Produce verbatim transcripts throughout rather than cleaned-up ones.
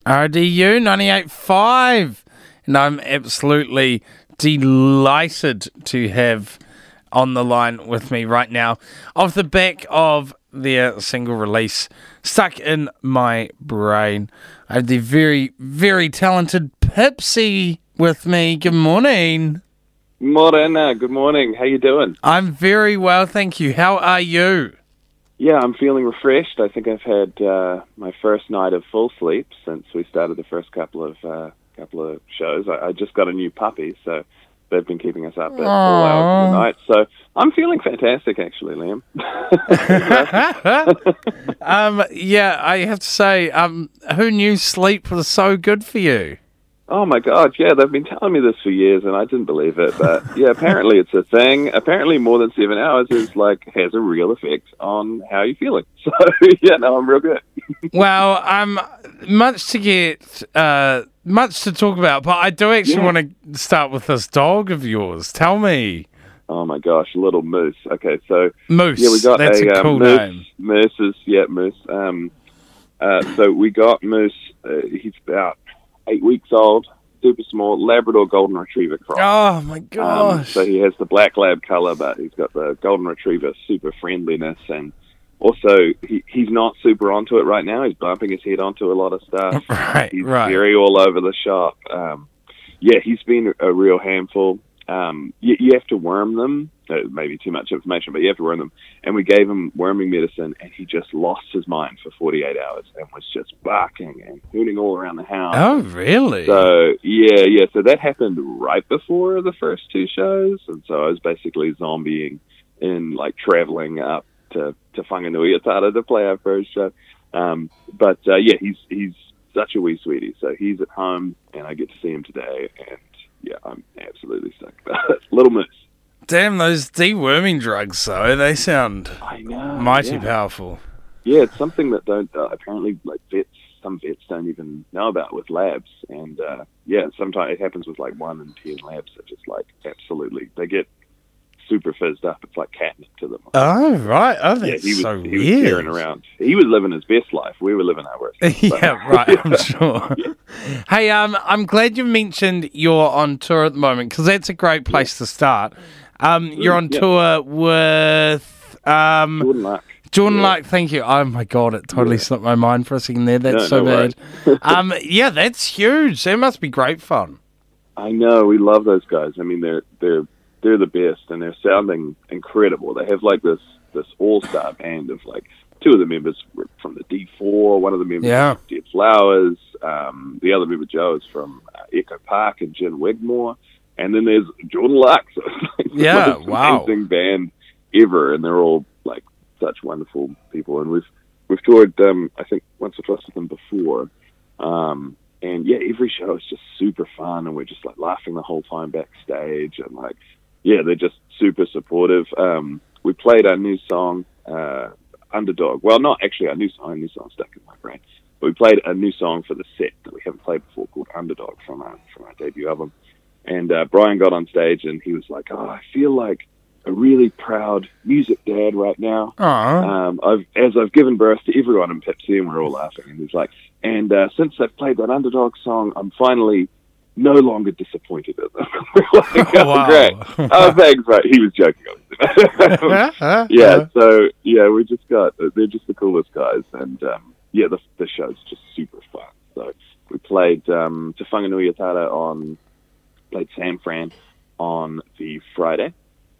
R D U ninety-eight point five. And I'm absolutely delighted to have on the line with me right now, off the back of their single release, Stuck in My Brain. I have the very, very talented Pipsy with me. Good morning. Morena, good morning. How you doing? I'm very well, thank you. How are you? Yeah, I'm feeling refreshed. I think I've had uh, my first night of full sleep since we started the first couple of uh, couple of shows. I, I just got a new puppy, so they've been keeping us up at all hours of the night. So I'm feeling fantastic, actually, Liam. um, yeah, I have to say, um, who knew sleep was so good for you? Oh, my God, yeah, they've been telling me this for years, and I didn't believe it. But, yeah, apparently it's a thing. Apparently more than seven hours is, like, has a real effect on how you're feeling. So, yeah, no, I'm real good. Well, um, much to get, uh, much to talk about, but I do actually Yeah. want to start with this dog of yours. Tell me. Oh, my gosh, little Moose. Okay, so... Moose, yeah, we got that's a, a, uh, cool Moose, name. Moose is, yeah, Moose. Um, uh, so we got Moose, uh, he's about eight weeks old, super small, Labrador Golden Retriever cross. Oh, my Um, gosh. so he has the black lab color, but he's got the Golden Retriever super friendliness, and also he, he's not super onto it right now. He's bumping his head onto a lot of stuff. Right, He's right. very all over the shop. Um, yeah, he's been a real handful. Um, you, you have to worm them. Uh, maybe too much information, but you have to worm them. And we gave him worming medicine, and he just lost his mind for forty-eight hours and was just barking and hooting all around the house. Oh, really? So, yeah, yeah. So that happened right before the first two shows. And so I was basically zombieing in, like, traveling up to, to Whanganui-a-Tara to play our first show. Um, but, uh, yeah, he's he's such a wee sweetie. So he's at home, and I get to see him today. And, yeah, I'm absolutely stoked about it. Little Moose. Damn, those deworming drugs, though, they sound I know. mighty yeah. powerful. Yeah, it's something that don't uh, apparently like vets. Some vets don't even know about with labs, and uh, yeah, sometimes it happens with like one in ten labs that just like absolutely they get super fizzed up. It's like catnip to them. Oh, right. Oh, that's yeah, he was so he was weird. tearing around. He was living his best life. We were living our worst. Life, yeah, right. I'm sure. Yeah. Hey, um, I'm glad you mentioned you're on tour at the moment because that's a great place to start. Um, you're on yeah. tour with um, Jordan Luck. Jordan Yeah. Luck, thank you. Oh my God, it totally Yeah. slipped my mind for a second there. That's No, so no bad. um, yeah, that's huge. That must be great fun. I know, we love those guys. I mean, they're they're they're the best, and they're sounding incredible. They have like this this all star band of like two of the members were from the D four, one of the members Yeah. from Dead Flowers, um, the other member Joe is from uh, Echo Park and Jen Wigmore, and then there's Jordan Luck. So it's like Yeah, the most wow. amazing band ever, and they're all like such wonderful people. And we've we've toured um, I think once or twice with them before. Um, And yeah, every show is just super fun, and we're just like laughing the whole time backstage, and like, yeah, they're just super supportive. Um, we played our new song, uh, Underdog. Well, not actually our new song, our new song Stuck in My Brain, but we played a new song for the set that we haven't played before called Underdog from our from our debut album. And uh, Brian got on stage and he was like, "Oh, I feel like a really proud music dad right now. Aw. Um, I've as I've given birth to everyone in Pepsi," and we're all laughing. And he's like, "And uh, since I've played that Underdog song, I'm finally no longer disappointed in them." We're like, "Oh, Wow. great! Oh, thanks." Right? He was joking, obviously. yeah. So yeah, we just got they're just the coolest guys, and um, yeah, the the show's just super fun. So we played um, Te Whanganui-a-Tara on played San Fran on the Friday.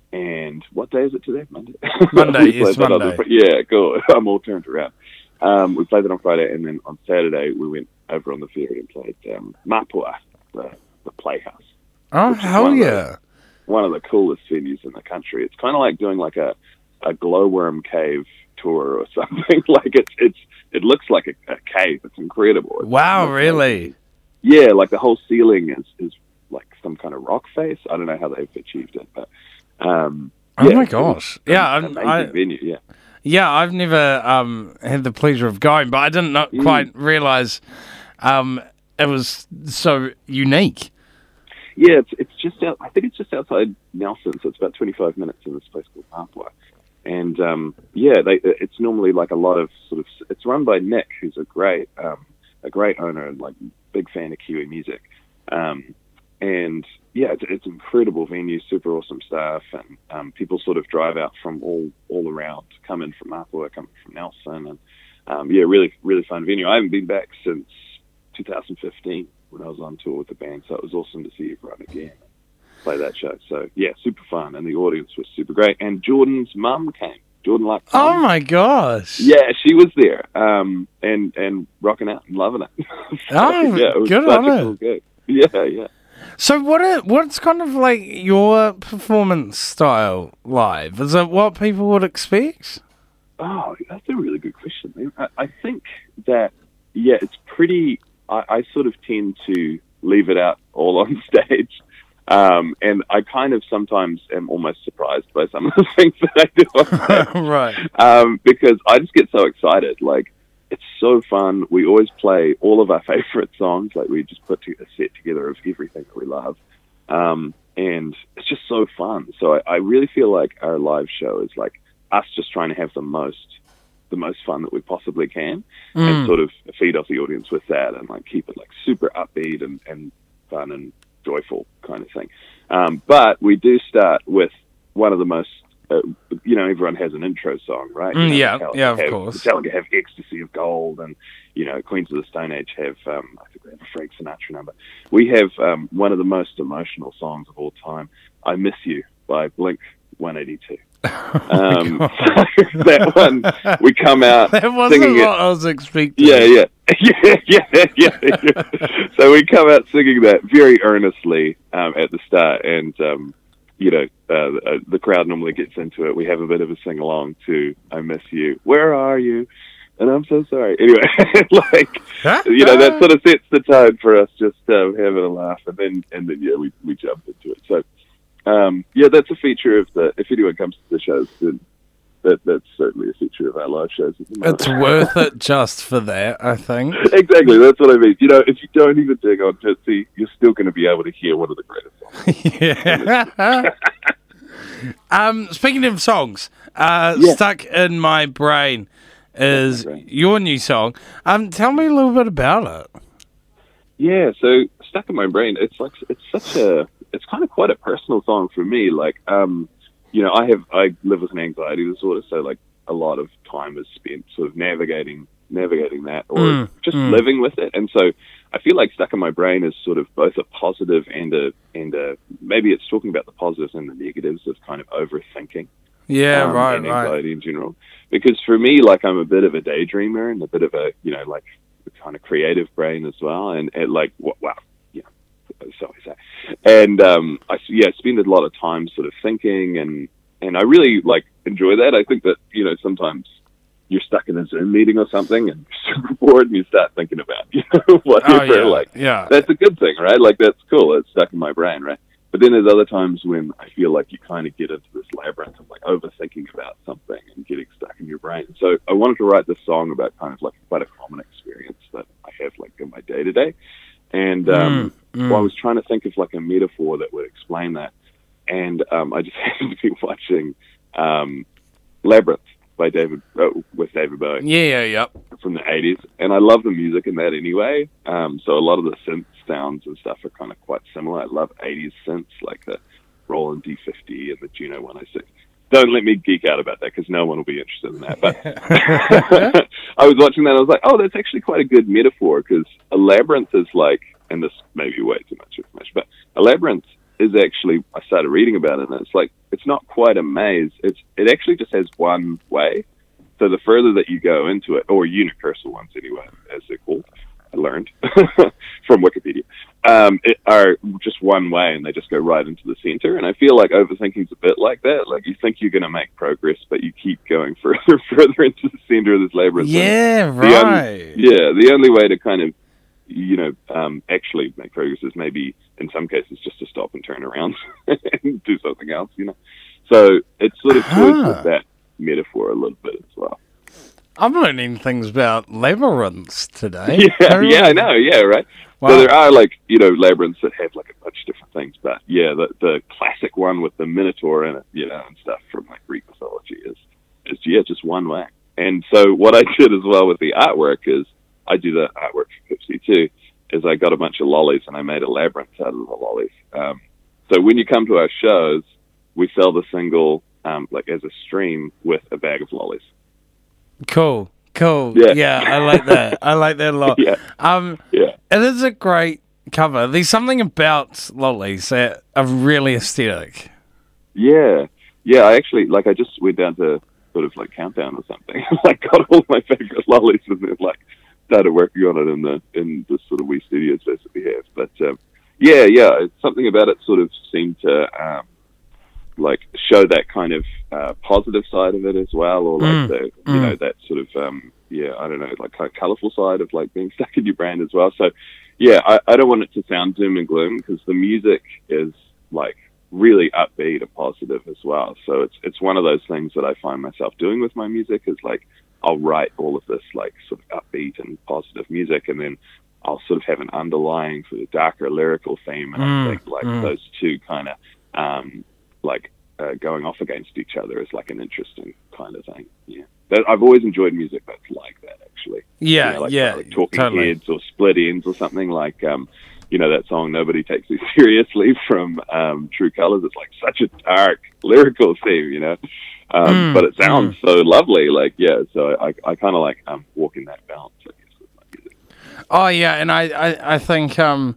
And what day is it today? Monday. Monday, We yes, played that on Monday. the- yeah, cool. I'm all turned around. Um, we played that on Friday, and then on Saturday we went over on the ferry and played um, Mapua, the, the Playhouse. Oh, which is hell one of yeah. the- One of the coolest venues in the country. It's kind of like doing like a, a glowworm cave tour or something. Like it's it's it looks like a, a cave. It's incredible. It's Wow, looks really? like- yeah, like the whole ceiling is is like some kind of rock face. I don't know how they've achieved it, but. Um, Oh yeah, my it was gosh. an Yeah, I'm- amazing I- venue, yeah. Yeah, I've never um, had the pleasure of going, but I didn't not Mm. quite realise um, it was so unique. Yeah, it's it's just out, I think it's just outside Nelson, so it's about twenty-five minutes in this place called Mapua. And um, yeah, they, it's normally like a lot of sort of, it's run by Nick, who's a great um, a great owner and like big fan of Kiwi music. Um, and yeah, it's, it's an incredible venue, super awesome staff, and um, people sort of drive out from all all around, come in from Mapua, come from Nelson, and um, yeah, really really fun venue. I haven't been back since two thousand fifteen when I was on tour with the band, so it was awesome to see everyone again and play that show. So yeah, super fun, and the audience was super great. And Jordan's mum came. Jordan Luck's Oh mum. my gosh! Yeah, she was there, um, and and rocking out and loving it. So, Oh, yeah, it was good such on a her. cool gig. Yeah, yeah. So what? Are, what's kind of like your performance style live? Is it what people would expect? Oh, that's a really good question. I, I think that yeah, it's pretty. I, I sort of tend to leave it out all on stage. Um, and I kind of sometimes am almost surprised by some of the things that I do on stage. Right. Um, because I just get so excited. Like, it's so fun. We always play all of our favorite songs. Like, we just put a set together of everything that we love. Um, and it's just so fun. So I, I really feel like our live show is like us just trying to have the most the most fun that we possibly can Mm. and sort of feed off the audience with that and like keep it like super upbeat and, and fun and joyful kind of thing. Um, but we do start with one of the most, uh, you know, everyone has an intro song, right? You Mm, know, yeah, Metallica yeah, of have, course. Metallica have Ecstasy of Gold, and, you know, Queens of the Stone Age have, um, I think they have a Frank Sinatra number. We have um, one of the most emotional songs of all time, I Miss You by Blink one eighty-two. Um, that one, we come out That wasn't singing what it. I was expecting. Yeah, yeah, yeah, yeah, yeah, yeah. So we come out singing that very earnestly um, at the start, and um, you know, uh, the crowd normally gets into it. We have a bit of a sing along to "I Miss You." Where are you? And I'm so sorry. Anyway, like you know, that sort of sets the tone for us just um, having a laugh, and then and then yeah, we we jump into it. So. Um, yeah, that's a feature of the. If anyone comes to the shows, then that that's certainly a feature of our live shows. At the moment. It's worth it just for that, I think. Exactly, that's what I mean. You know, if you don't even dig on Tootsie, you're still going to be able to hear one of the greatest songs. Yeah. um, speaking of songs, uh, Yeah. Stuck in My Brain is Stuck in My Brain. your new song. Um, tell me a little bit about it. Yeah, so Stuck in My Brain, it's like it's such a it's kind of quite a personal song for me. Like, um, you know, I have I live with an anxiety disorder, so like a lot of time is spent sort of navigating navigating that or Mm, just mm. living with it. And so I feel like Stuck in My Brain is sort of both a positive and a and a maybe it's talking about the positives and the negatives of kind of overthinking. Yeah, um, right, and right. anxiety in general. Because for me, like I'm a bit of a daydreamer and a bit of a, you know, like kind of creative brain as well. And, and like, wow, yeah, so I say. And um, I yeah, spend a lot of time sort of thinking, and and I really like enjoy that. I think that you know sometimes you're stuck in a Zoom meeting or something and you're super bored and you start thinking about you know whatever. Oh, yeah, like yeah. that's a good thing, right? Like that's cool. It's stuck in my brain, right? But then there's other times when I feel like you kind of get into this labyrinth of like overthinking about something and getting stuck in your brain. So I wanted to write this song about kind of like quite a common experience that I have like in my day to day. And um, Mm, mm. well, I was trying to think of like a metaphor that would explain that. And um, I just happened to be watching um, Labyrinth by David uh, with David Bowie Yeah, yeah, yeah. from the eighties, and I love the music in that anyway. Um, so a lot of the synth sounds and stuff are kind of quite similar. I love eighties synths like the Roland D fifty and the Juno one oh six. Don't let me geek out about that because no one will be interested in that. But I was watching that and I was like, oh, that's actually quite a good metaphor because a labyrinth is like, and this may be way too much information, but a labyrinth is actually, I started reading about it and it's like, it's not quite a maze. It's It actually just has one way. So the further that you go into it, or unicursal ones anyway, as they're called, I learned from Wikipedia, um, it are just one way and they just go right into the center. And I feel like overthinking's a bit like that. Like you think you're going to make progress, but you keep going further and further into the center of this labyrinth. Yeah, The right. on- yeah, the only way to kind of, you know, um, actually make progress is maybe in some cases just to stop and turn around and do something else, you know. So it's sort of toys Huh. with that metaphor a little bit as well. I'm learning things about labyrinths today. Yeah, yeah, I know, yeah, right. Wow. So there are like, you know, labyrinths that have like a bunch of different things, but yeah, the the classic one with the Minotaur in it, you know, and stuff from like Greek mythology is is yeah, just one way. And so what I did as well with the artwork is I do the artwork for Pipsy too, is I got a bunch of lollies and I made a labyrinth out of the lollies. Um, so when you come to our shows, we sell the single um, like as a stream with a bag of lollies. Cool, cool. Yeah, yeah I like that. I like that a lot. Yeah, um, yeah. It is a great cover. There's something about lollies that are really aesthetic. Yeah, yeah. I actually like. I just went down to sort of like Countdown or something. Like got all my favorite lollies and then like started working on it in the in the sort of wee studio space that we have. But um, yeah, yeah. It's something about it sort of seemed to um, like show that kind of uh, positive side of it as well, or like mm, the you mm. know that sort of um, yeah. I don't know, like kind of colorful side of like being stuck in your brand as well. So yeah, I, I don't want it to sound doom and gloom because the music is like really upbeat and positive as well. So it's it's one of those things that I find myself doing with my music is like I'll write all of this like sort of upbeat and positive music, and then I'll sort of have an underlying sort of darker lyrical theme, and mm, I think like mm. those two kind of um, like uh, going off against each other is like an interesting kind of thing. Yeah, that, I've always enjoyed music that's like that actually. Yeah, you know, like, yeah, like Talking totally. Heads or Split Ends or something like. Um, You know, that song, Nobody Takes Me Seriously from um, True Colors. It's like such a dark lyrical theme, you know, um, mm, but it sounds mm. so lovely. Like, yeah, so I, I kind of like um, walking that balance, I guess, with my music. Oh, yeah, and I, I, I think um,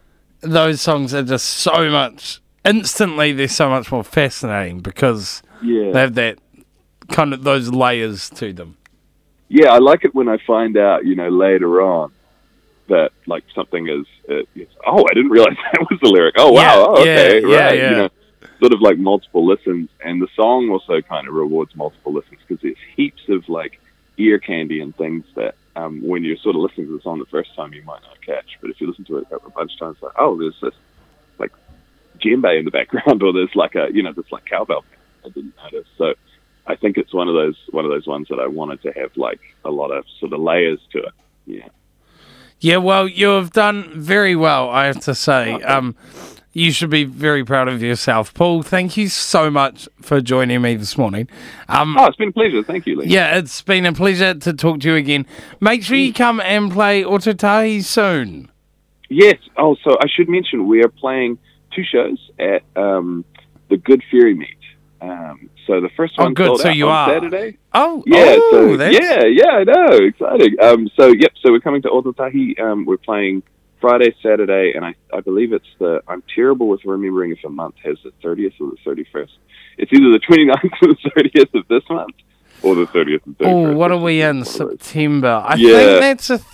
those songs are just so much, instantly they're so much more fascinating because Yeah. they have that kind of, those layers to them. Yeah, I like it when I find out, you know, later on that like something is, uh, it's, oh, I didn't realize that was the lyric. Oh, wow, Yeah, oh, okay, yeah, yeah, right. yeah. You know, sort of like multiple listens, and the song also kind of rewards multiple listens because there's heaps of like ear candy and things that um, when you're sort of listening to the song the first time you might not catch, but if you listen to it a bunch of times, like, oh, there's this like djembe in the background, or there's like a, you know, this like cowbell I didn't notice. So I think it's one of those one of those ones that I wanted to have like a lot of sort of layers to it. Yeah. Yeah, well, you have done very well, I have to say. Um, you should be very proud of yourself. Paul, thank you so much for joining me this morning. Um, Oh, it's been a pleasure. Thank you, Lee. yeah, it's been a pleasure to talk to you again. Make sure you come and play Ototahi soon. Yes. Oh, so I should mention we are playing two shows at um, the Good Fairy Meet. Um, so the first Oh, one good, sold so out you on are. Saturday. Oh, Yeah, oh, so, that's... yeah, yeah, I know, exciting. Um, so yep, so we're coming to Ototahi. Um, we're playing Friday, Saturday, and I, I believe it's the. I'm terrible with remembering if a month has the thirtieth or the thirty-first. It's either the twenty-ninth or the thirtieth of this month, or the thirtieth and thirty-first. Oh, what are we in? One of those. September. I Yeah. think that's a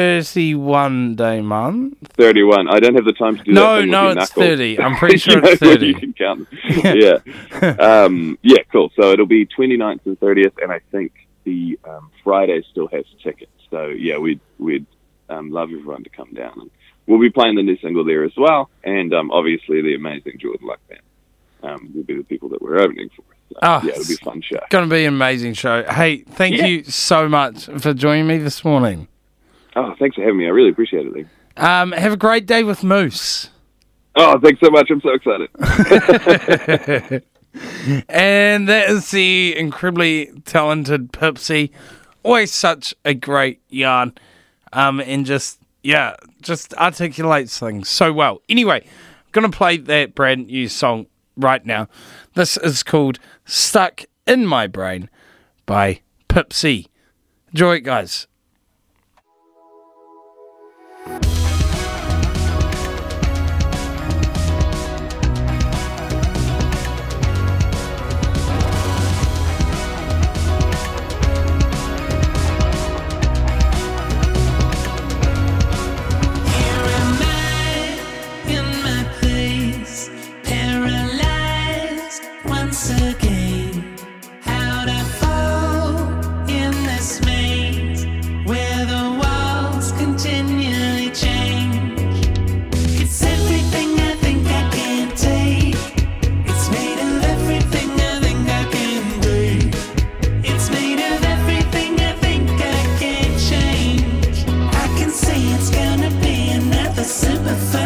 thirty-one day month. thirty-one. I don't have the time to do that. No, thing with no, your it's knuckles. thirty. I'm pretty sure You know, it's when thirty. You can count. Yeah. um, yeah, cool. So it'll be twenty-ninth and thirtieth, and I think the um, Friday still has tickets. So yeah, we'd we'd um, love everyone to come down, and we'll be playing the new single there as well, and um, obviously the amazing Jordan Luck Band um, will be the people that we're opening for. So, Oh, yeah, it'll be a fun show. Going to be an amazing show. Hey, thank Yeah. you so much for joining me this morning. Oh, thanks for having me. I really appreciate it, Lee. Um, have a great day with Moose. Oh, thanks so much. I'm so excited. And that is the incredibly talented Pipsy. Always such a great yarn. Um, and just, yeah, just articulates things so well. Anyway, I'm going to play that brand new song right now. This is called Stuck in My Brain by Pipsy. Enjoy it, guys. Super fun.